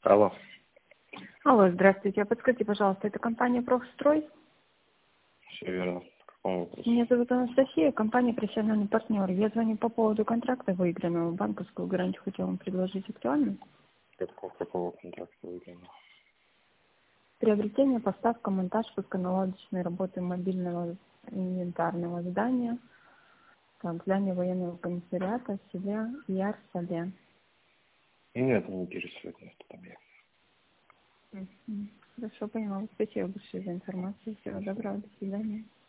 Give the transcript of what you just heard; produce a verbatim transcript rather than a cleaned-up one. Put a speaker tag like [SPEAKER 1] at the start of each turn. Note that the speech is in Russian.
[SPEAKER 1] Алло.
[SPEAKER 2] Алло, здравствуйте. А подскажите, пожалуйста, это компания «Профстрой»?
[SPEAKER 1] Все верно. По какому вопросу?
[SPEAKER 2] Меня зовут Анастасия, компания «Профессиональный партнер». Я звоню по поводу контракта выигранного. Банковскую гарантию хотела вам предложить. Актуально?
[SPEAKER 1] Какого, какого контракта выиграно?
[SPEAKER 2] Приобретение, поставка, монтаж, пусконаладочные работы мобильного инвентарного здания, так, здание военного комиссариата в селе Яр-Сале.
[SPEAKER 1] Меня это не интересует, место там я.
[SPEAKER 2] Мгм. Хорошо, поняла. Спасибо большое за информацию. Всего доброго. До свидания.